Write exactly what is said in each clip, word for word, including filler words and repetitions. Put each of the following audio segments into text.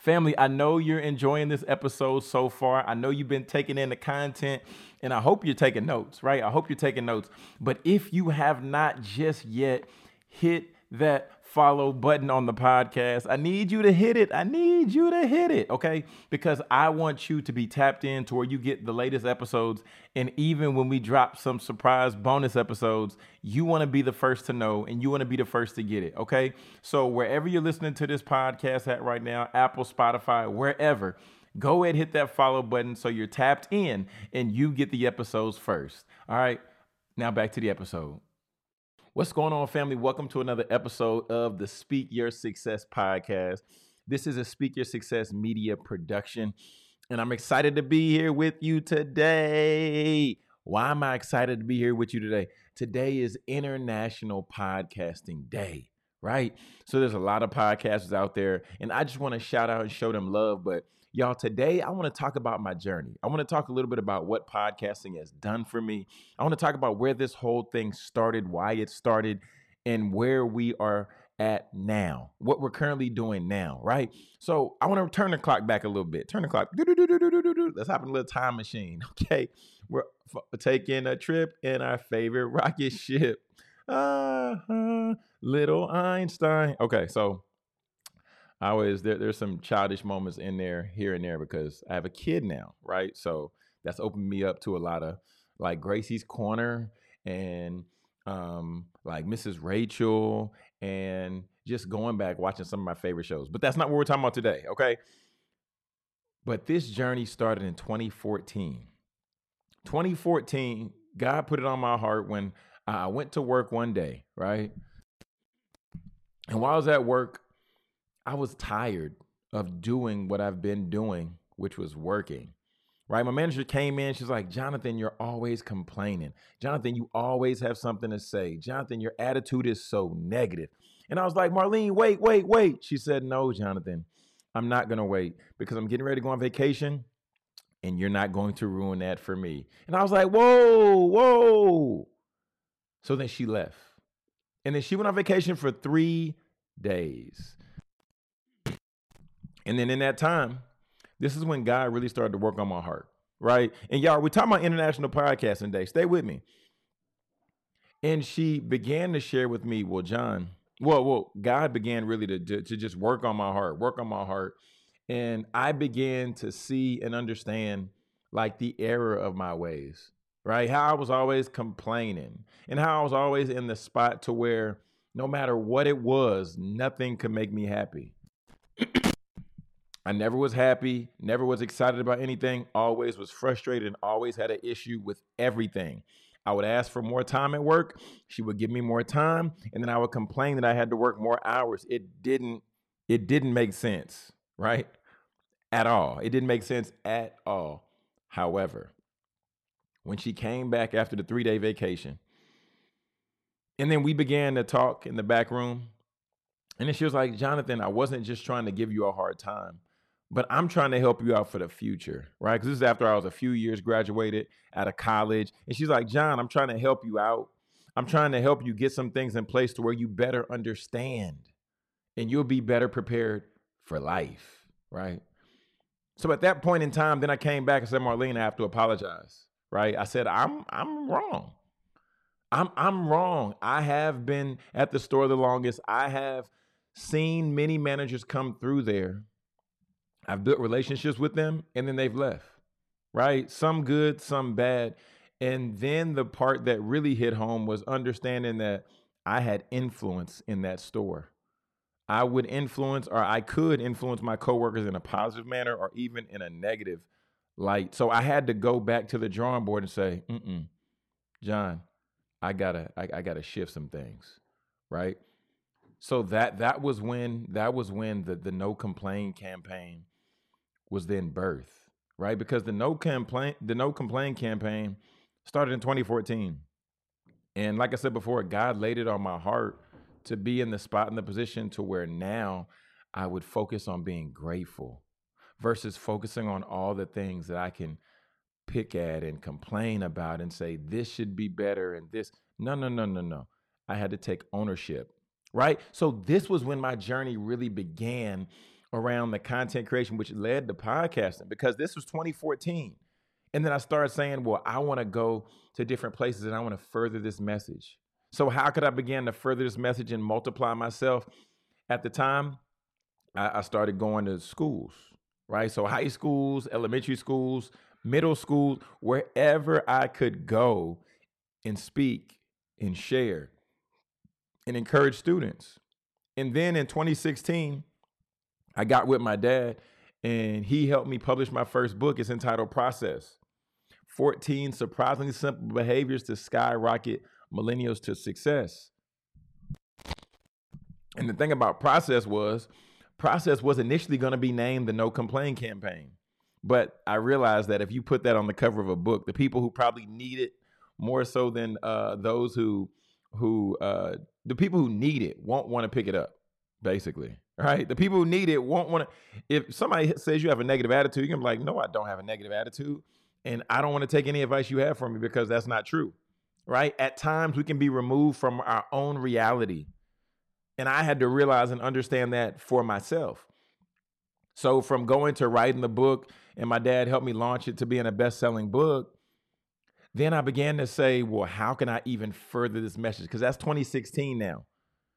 Family, I know you're enjoying this episode so far. I know you've been taking in the content, and I hope you're taking notes, right? I hope you're taking notes. But if you have not just yet hit that follow button on the podcast, I need you to hit it. I need you to hit it, okay? Because I want you to be tapped in to where you get the latest episodes. And even when we drop some surprise bonus episodes, you want to be the first to know and you want to be the first to get it, okay? So wherever you're listening to this podcast at right now, Apple, Spotify, wherever, go ahead, hit that follow button so you're tapped in and you get the episodes first. All right, now back to the episode. What's going on, family? Welcome to another episode of the Speak Your Success podcast. This is a Speak Your Success media production, and I'm excited to be here with you today. Why am I excited to be here with you today? Today is International Podcasting Day, right? So there's a lot of podcasters out there, and I just want to shout out and show them love. But y'all, today I want to talk about my journey. I want to talk a little bit about what podcasting has done for me. I want to talk about where this whole thing started, why it started, and where we are at now, what we're currently doing now, right? So I want to turn the clock back a little bit. Turn the clock. Let's hop in a little time machine, okay? We're f- taking a trip in our favorite rocket ship. Uh-huh. Little Einstein. Okay, so I always there, there's some childish moments in there here and there because I have a kid now, right? So that's opened me up to a lot of like Gracie's Corner and um, like Missus Rachel and just going back watching some of my favorite shows. But that's not what we're talking about today, okay? But this journey started in twenty fourteen. twenty fourteen, God put it on my heart when I went to work one day, right? And while I was at work, I was tired of doing what I've been doing, which was working, right? My manager came in. She's like, Jonathan, you're always complaining. Jonathan, you always have something to say. Jonathan, your attitude is so negative. And I was like, Marlene, wait, wait, wait. She said, no, Jonathan, I'm not going to wait because I'm getting ready to go on vacation and you're not going to ruin that for me. And I was like, whoa, whoa. So then she left. And then she went on vacation for three days. And then in that time, this is when God really started to work on my heart, right? And y'all, we're talking about International Podcasting Day. Stay with me. And she began to share with me, well, John, well, well, God began really to, to, to just work on my heart, work on my heart. And I began to see and understand like the error of my ways, right? How I was always complaining and how I was always in the spot to where no matter what it was, nothing could make me happy. I never was happy, never was excited about anything, always was frustrated and always had an issue with everything. I would ask for more time at work. She would give me more time. And then I would complain that I had to work more hours. It didn't, it didn't make sense, right? At all. It didn't make sense at all. However, when she came back after the three-day vacation, and then we began to talk in the back room, and then she was like, Jonathan, I wasn't just trying to give you a hard time, but I'm trying to help you out for the future, right? Because this is after I was a few years graduated out of college. And she's like, John, I'm trying to help you out. I'm trying to help you get some things in place to where you better understand and you'll be better prepared for life, right? So at that point in time, then I came back and said, Marlene, I have to apologize, right? I said, I'm I'm wrong. I'm I'm wrong. I have been at the store the longest. I have seen many managers come through there. I've built relationships with them and then they've left, right? Some good, some bad. And then the part that really hit home was understanding that I had influence in that store. I would influence or I could influence my coworkers in a positive manner or even in a negative light. So I had to go back to the drawing board and say, Mm-mm, John, I gotta, I, I gotta shift some things, right? So that that was when that was when the the No Complain campaign was then birthed, right? Because the no complaint, the no complain campaign started in twenty fourteen. And like I said before, God laid it on my heart to be in the spot in the position to where now I would focus on being grateful versus focusing on all the things that I can pick at and complain about and say, this should be better and this. No, no, no, no, no. I had to take ownership, right? So this was when my journey really began around the content creation, which led to podcasting, because this was twenty fourteen. And then I started saying, well, I want to go to different places and I want to further this message. So how could I begin to further this message and multiply myself? At the time, I, I started going to schools, right? So high schools, elementary schools, middle schools, wherever I could go and speak and share and encourage students. And then in twenty sixteen, I got with my dad and he helped me publish my first book. It's entitled Process: fourteen Surprisingly Simple Behaviors to Skyrocket Millennials to Success. And the thing about Process was, Process was initially going to be named the No Complain Campaign. But I realized that if you put that on the cover of a book, the people who probably need it more so than uh, those who, who uh, the people who need it won't want to pick it up, basically. Right? The people who need it won't want to. If somebody says you have a negative attitude, you can be like, no, I don't have a negative attitude. And I don't want to take any advice you have from me because that's not true. Right? At times we can be removed from our own reality. And I had to realize and understand that for myself. So from going to writing the book, and my dad helped me launch it to being a best-selling book, then I began to say, well, how can I even further this message? Because that's twenty sixteen now.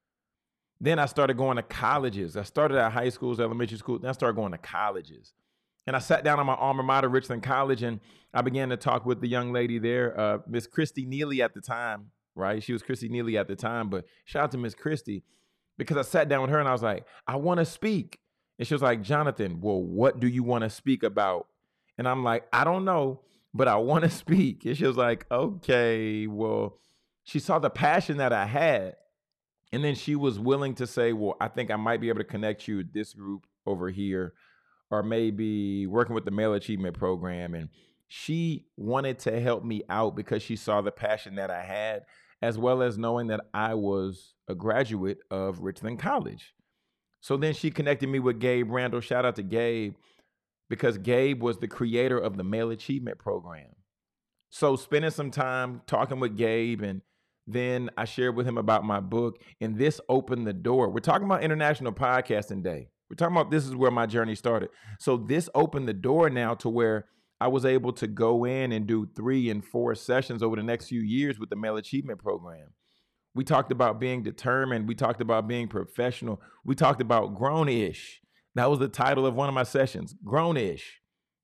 Then I started going to colleges. I started at high schools, elementary schools. Then I started going to colleges. And I sat down on my alma mater, Richland College, and I began to talk with the young lady there, uh, Miss Christy Neely at the time, right? She was Christy Neely at the time, but shout out to Miss Christy, because I sat down with her and I was like, I want to speak. And she was like, Jonathan, well, what do you want to speak about? And I'm like, I don't know, but I want to speak. And she was like, okay, well, she saw the passion that I had. And then she was willing to say, well, I think I might be able to connect you with this group over here, or maybe working with the Male Achievement Program. And she wanted to help me out because she saw the passion that I had, as well as knowing that I was a graduate of Richland College. So then she connected me with Gabe Randall. Shout out to Gabe, because Gabe was the creator of the Male Achievement Program. So spending some time talking with Gabe, and then I shared with him about my book, and this opened the door. We're talking about International Podcasting Day. We're talking about this is where my journey started. So this opened the door now to where I was able to go in and do three and four sessions over the next few years with the Male Achievement Program. We talked about being determined. We talked about being professional. We talked about grown-ish. That was the title of one of my sessions, grown-ish.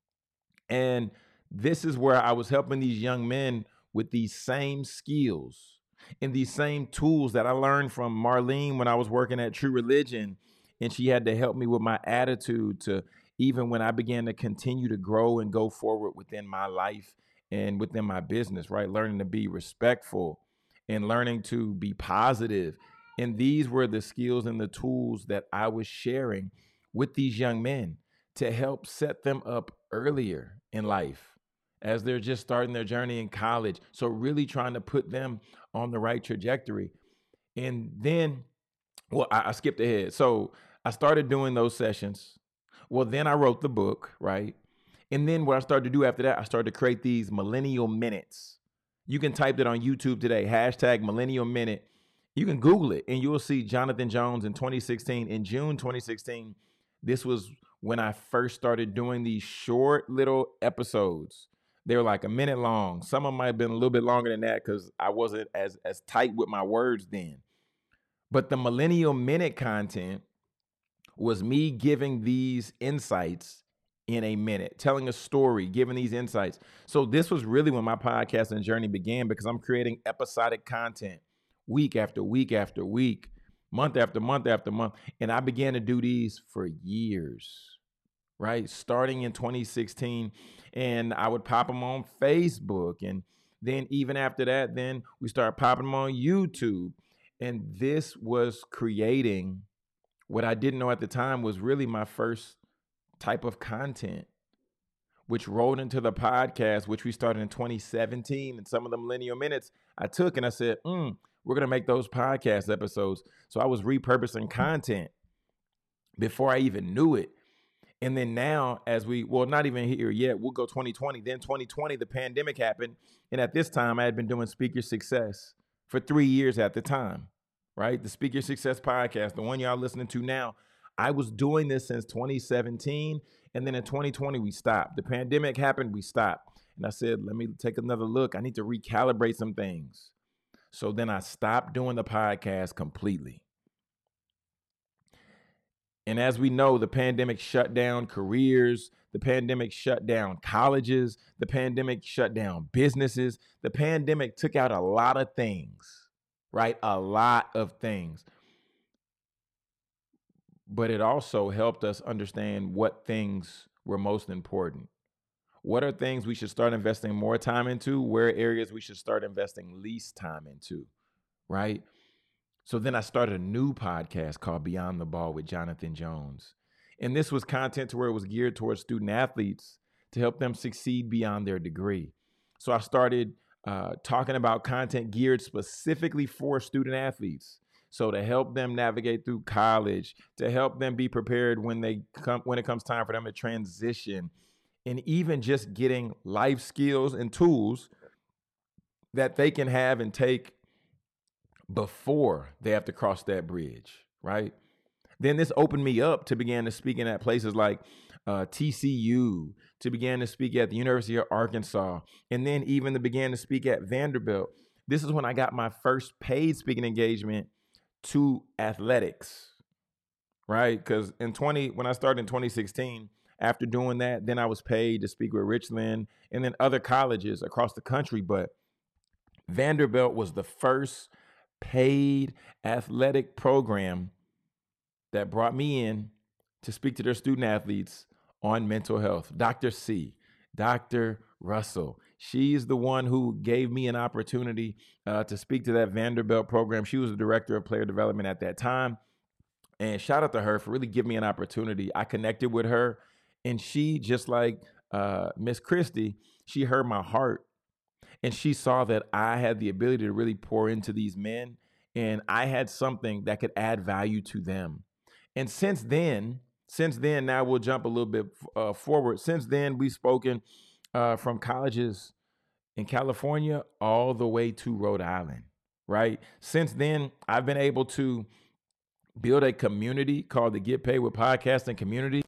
And this is where I was helping these young men with these same skills and these same tools that I learned from Marlene when I was working at True Religion. And she had to help me with my attitude to even when I began to continue to grow and go forward within my life and within my business, right? Learning to be respectful and learning to be positive. And these were the skills and the tools that I was sharing with these young men to help set them up earlier in life as they're just starting their journey in college. So really trying to put them on the right trajectory. And then, well, I, I skipped ahead. So I started doing those sessions. Well, then I wrote the book, right? And then what I started to do after that, I started to create these Millennial Minutes. You can type that on YouTube today, hashtag Millennial Minute. You can Google it and you will see Jonathan Jones in twenty sixteen. In June twenty sixteen, this was when I first started doing these short little episodes. They were like a minute long. Some of them might have been a little bit longer than that because I wasn't as, as tight with my words then. But the Millennial Minute content was me giving these insights in a minute, telling a story, giving these insights. So this was really when my podcasting journey began, because I'm creating episodic content week after week after week, month after month after month. And I began to do these for years, right? Starting in twenty sixteen, and I would pop them on Facebook. And then even after that, then we started popping them on YouTube. And this was creating what I didn't know at the time was really my first type of content, which rolled into the podcast, which we started in twenty seventeen. And some of the Millennial Minutes I took and I said, mm, we're going to make those podcast episodes. So I was repurposing content before I even knew it. And then now as we, well, not even here yet, we'll go twenty twenty. Then twenty twenty, the pandemic happened. And at this time I had been doing Speaker Success for three years at the time, right? The Speaker Success podcast, the one y'all listening to now. I was doing this since twenty seventeen. And then in twenty twenty, we stopped. The pandemic happened, we stopped. And I said, let me take another look. I need to recalibrate some things. So then I stopped doing the podcast completely. And as we know, the pandemic shut down careers. The pandemic shut down colleges. The pandemic shut down businesses. The pandemic took out a lot of things, right? A lot of things. But it also helped us understand what things were most important. What are things we should start investing more time into? Where are areas we should start investing least time into, right? So then I started a new podcast called Beyond the Ball with Jonathan Jones. And this was content to where it was geared towards student athletes to help them succeed beyond their degree. So I started uh, talking about content geared specifically for student athletes. So to help them navigate through college, to help them be prepared when they come when it comes time for them to transition, and even just getting life skills and tools that they can have and take before they have to cross that bridge, right? Then this opened me up to begin to speaking at places like uh, T C U, to begin to speak at the University of Arkansas, and then even to begin to speak at Vanderbilt. This is when I got my first paid speaking engagement to athletics, right? Because in twenty, when I started in twenty sixteen, after doing that, then I was paid to speak with Richland and then other colleges across the country. But Vanderbilt was the first paid athletic program that brought me in to speak to their student athletes on mental health. Doctor C, Doctor Russell, she's the one who gave me an opportunity uh, to speak to that Vanderbilt program. She was the director of player development at that time. And shout out to her for really giving me an opportunity. I connected with her, and she, just like uh, Miss Christie, she heard my heart. And she saw that I had the ability to really pour into these men, and I had something that could add value to them. And since then, since then, now we'll jump a little bit uh, forward. Since then, we've spoken uh, from colleges in California all the way to Rhode Island, right? Since then, I've been able to build a community called the Get Paid with Podcasting community,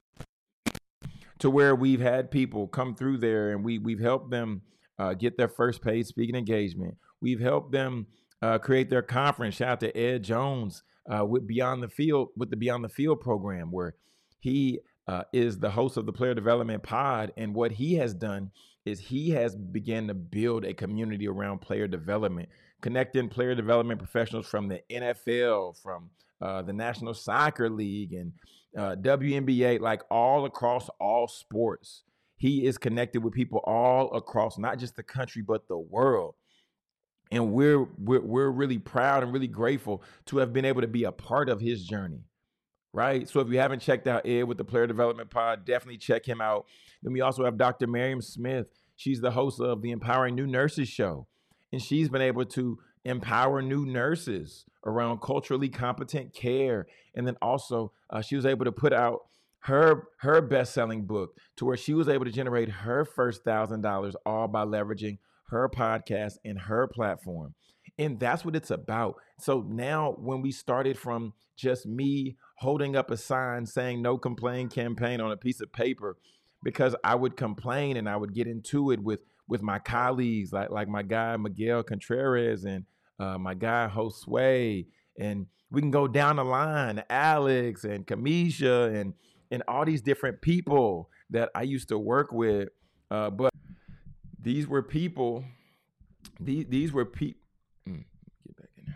to where we've had people come through there, and we, we've helped them uh, get their first paid speaking engagement. We've helped them uh, create their conference. Shout out to Ed Jones uh, with Beyond the Field, with the Beyond the Field program, where he uh, is the host of the Player Development Pod. And what he has done is he has begun to build a community around player development, connecting player development professionals from the N F L, from uh, the National Soccer League, and uh, W N B A, like all across all sports. He is connected with people all across, not just the country, but the world. And we're, we're, we're really proud and really grateful to have been able to be a part of his journey, right? So if you haven't checked out Ed with the Player Development Pod, definitely check him out. Then we also have Doctor Miriam Smith. She's the host of the Empowering New Nurses show. And she's been able to empower new nurses around culturally competent care. And then also uh, she was able to put out her her best-selling book, to where she was able to generate her first one thousand dollars, all by leveraging her podcast and her platform. And that's what it's about. So now, when we started from just me holding up a sign saying "No Complain Campaign" on a piece of paper, because I would complain and I would get into it with with my colleagues, like like my guy Miguel Contreras and uh, my guy Josue, and we can go down the line, Alex and Kamisha and and all these different people that I used to work with. Uh, but these were people, these, these were people, mm, get back in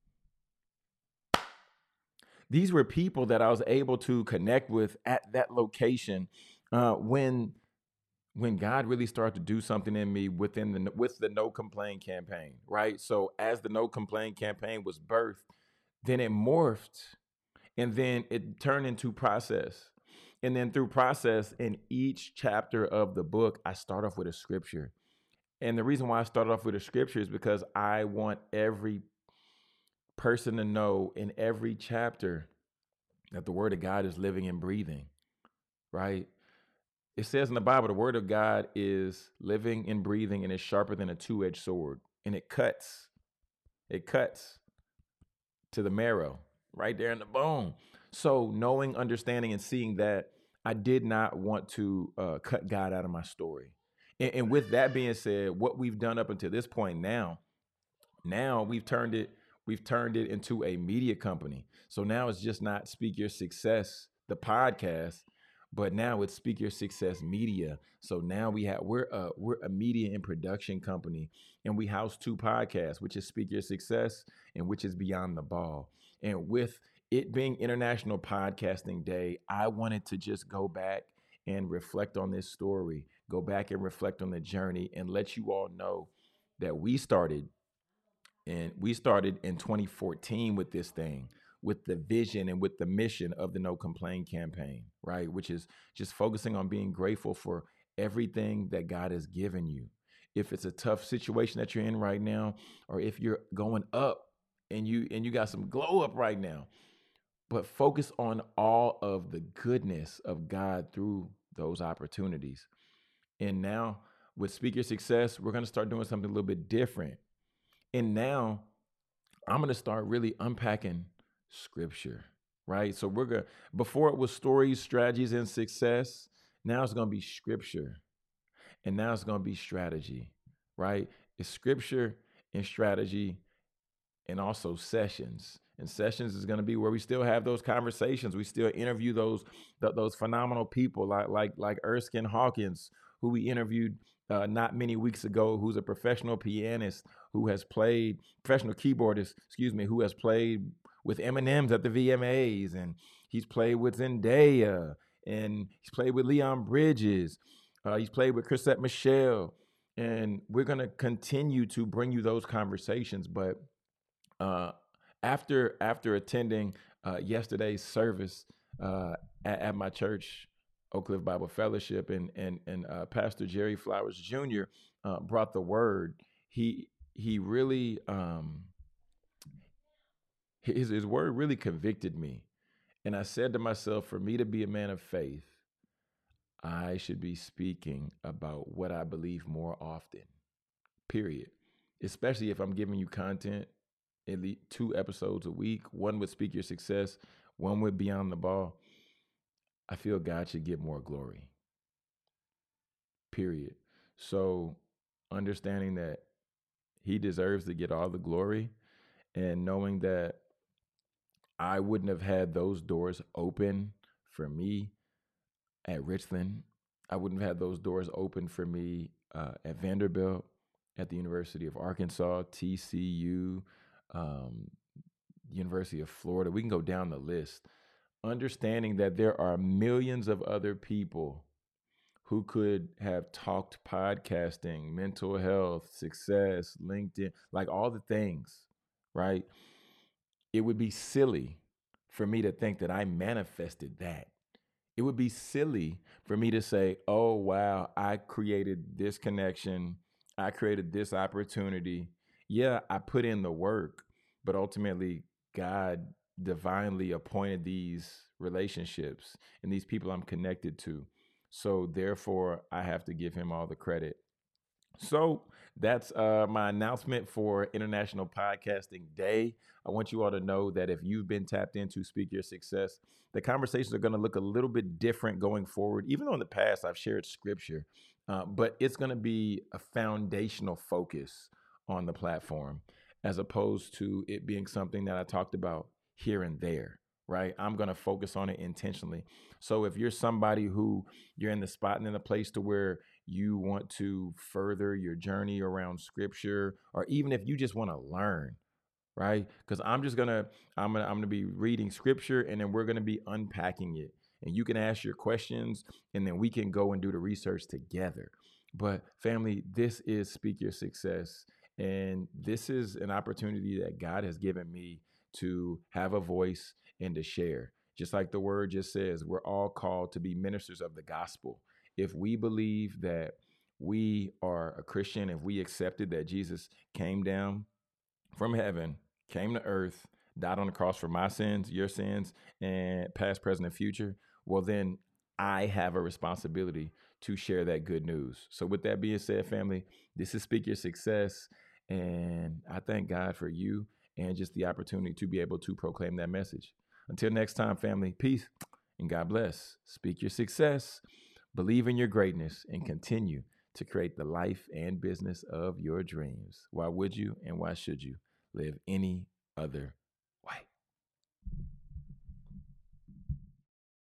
there. These were people that I was able to connect with at that location uh, when when God really started to do something in me within the with the No Complain campaign, right? So as the No Complain campaign was birthed, then it morphed, and then it turned into process. And then through process, in each chapter of the book, I start off with a scripture. And the reason why I started off with a scripture is because I want every person to know in every chapter that the word of God is living and breathing, right? It says in the Bible, the word of God is living and breathing, and is sharper than a two-edged sword. And it cuts. It cuts to the marrow, right there in the bone. So knowing, understanding, and seeing that, I did not want to uh, cut God out of my story. And, and with that being said, what we've done up until this point now, now we've turned it, we've turned it into a media company. So now it's just not Speak Your Success, the podcast, but now it's Speak Your Success Media. So now we have we're a we're a media and production company, and we house two podcasts, which is Speak Your Success and which is Beyond the Ball. And with it being International Podcasting Day, I wanted to just go back and reflect on this story, go back and reflect on the journey, and let you all know that we started and we started in twenty fourteen with this thing, with the vision and with the mission of the No Complain campaign, right? Which is just focusing on being grateful for everything that God has given you. If it's a tough situation that you're in right now, or if you're going up and you and you got some glow up right now, but focus on all of the goodness of God through those opportunities. And now with Speak Your Success, we're going to start doing something a little bit different. And now I'm going to start really unpacking scripture, right? So we're going to, before it was stories, strategies, and success. Now it's going to be scripture. And now it's going to be strategy, right? It's scripture and strategy and also sessions. And sessions is going to be where we still have those conversations. We still interview those th- those phenomenal people like like like Erskine Hawkins, who we interviewed uh, not many weeks ago, who's a professional pianist who has played, professional keyboardist, excuse me, who has played with M and M's at the V M As, and he's played with Zendaya, and he's played with Leon Bridges, uh, he's played with Chrisette Michelle, and we're gonna continue to bring you those conversations. But uh, after after attending uh, yesterday's service uh, at, at my church, Oak Cliff Bible Fellowship, and and and uh, Pastor Jerry Flowers Junior uh, brought the word. He he really um, his his word really convicted me, and I said to myself, for me to be a man of faith, I should be speaking about what I believe more often. Period. Especially if I'm giving you content, at least two episodes a week. One would Speak Your Success, one would Beyond the Ball. I feel God should get more glory. Period. So understanding that he deserves to get all the glory, and knowing that I wouldn't have had those doors open for me at Richland. I wouldn't have had those doors open for me uh, at Vanderbilt, at the University of Arkansas, T C U, um, University of Florida. We can go down the list. Understanding that there are millions of other people who could have talked podcasting, mental health, success, LinkedIn, like all the things, right? It would be silly for me to think that I manifested that. It would be silly for me to say, oh, wow, I created this connection. I created this opportunity. Yeah, I put in the work, but ultimately God divinely appointed these relationships and these people I'm connected to. So therefore, I have to give him all the credit. So that's uh, my announcement for International Podcasting Day. I want you all to know that if you've been tapped into Speak Your Success, the conversations are going to look a little bit different going forward. Even though in the past I've shared scripture, uh, but it's going to be a foundational focus on the platform, as opposed to it being something that I talked about here and there. Right. I'm going to focus on it intentionally. So if you're somebody who you're in the spot and in a place to where you want to further your journey around scripture, or even if you just want to learn, right? Because I'm just gonna I'm gonna I'm gonna be reading scripture, and then we're gonna be unpacking it. And you can ask your questions, and then we can go and do the research together. But family, this is Speak Your Success. And this is an opportunity that God has given me to have a voice and to share. Just like the word just says, we're all called to be ministers of the gospel. If we believe that we are a Christian, if we accepted that Jesus came down from heaven, came to earth, died on the cross for my sins, your sins, and past, present, and future, well, then I have a responsibility to share that good news. So with that being said, family, this is Speak Your Success. And I thank God for you and just the opportunity to be able to proclaim that message. Until next time, family, peace and God bless. Speak your success, believe in your greatness, and continue to create the life and business of your dreams. Why would you and why should you live any other